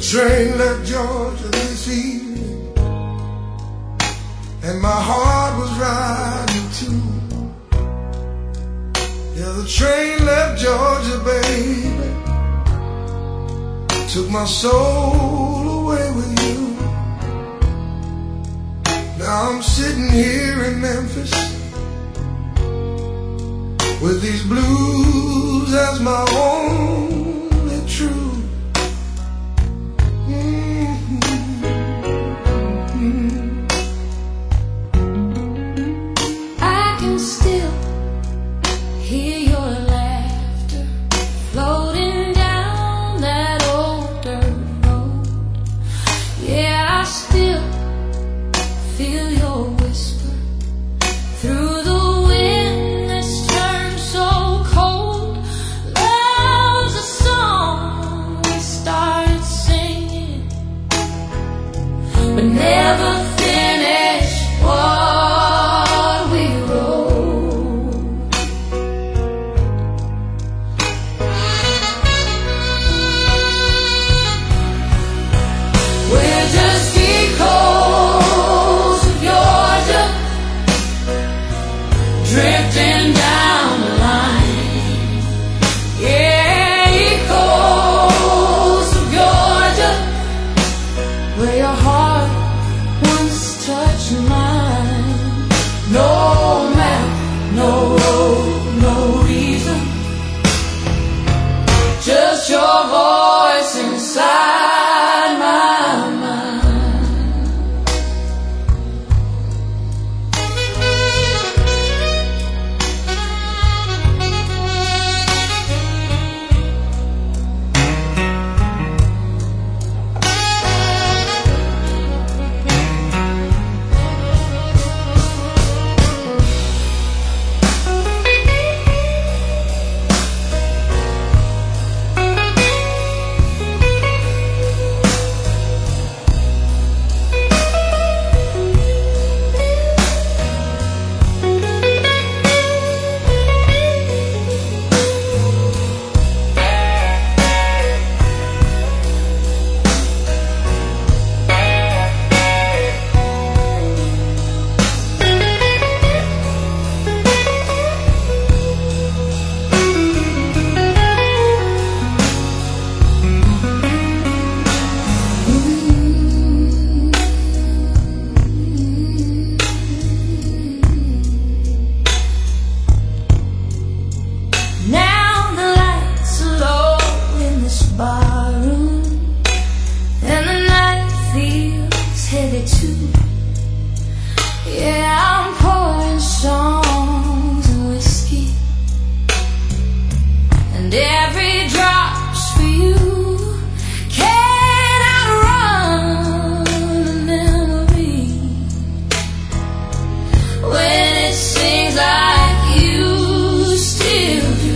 train left Georgia this evening, and my heart was riding too. Yeah, the train left Georgia, baby, took my soul away with you. Now I'm sitting here in Memphis with these blues as my only truth. I can still hear your laughter floating down that old dirt road. Yeah, I still feel your whisper through the wind that's turned so cold. Love's a song we started singing, but never finished what we wrote. We're just echoes of Georgia, drifting down the line. Yeah, echoes of Georgia, where your heart once touched mine. No map, no road, no reason, just your voice inside my mind. Now the lights are low in this barroom, and the night feels heavy too. Yeah, I'm pouring songs and whiskey, and every drop's for you. Can't outrun the memory when it sings like you still do.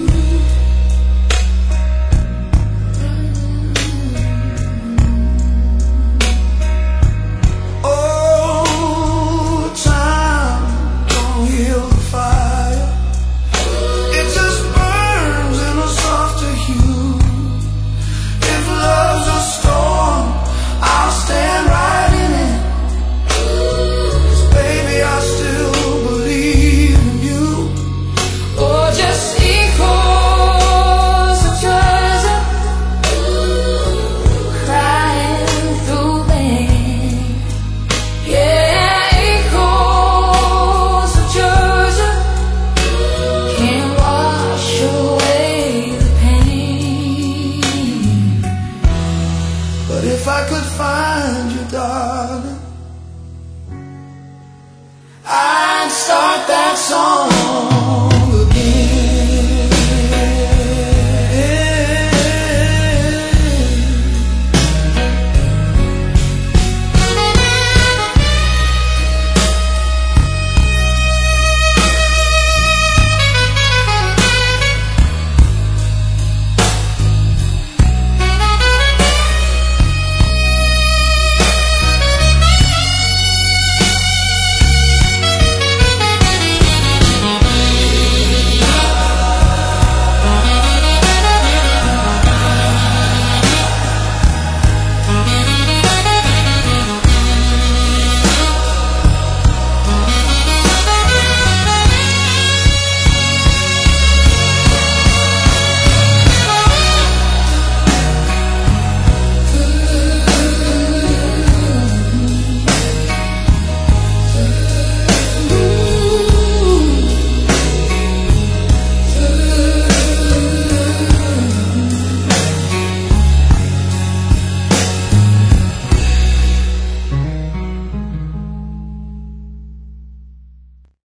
Oh, time don't heal the fire. It just burns in a softer hue. If love's a storm, I'll stand right in it. 'Cause baby, I still believe in you. Or just echoes of Georgia, crying through pain. Yeah, echoes of Georgia can't wash away the pain. But if I could find you, darling, I'd start that song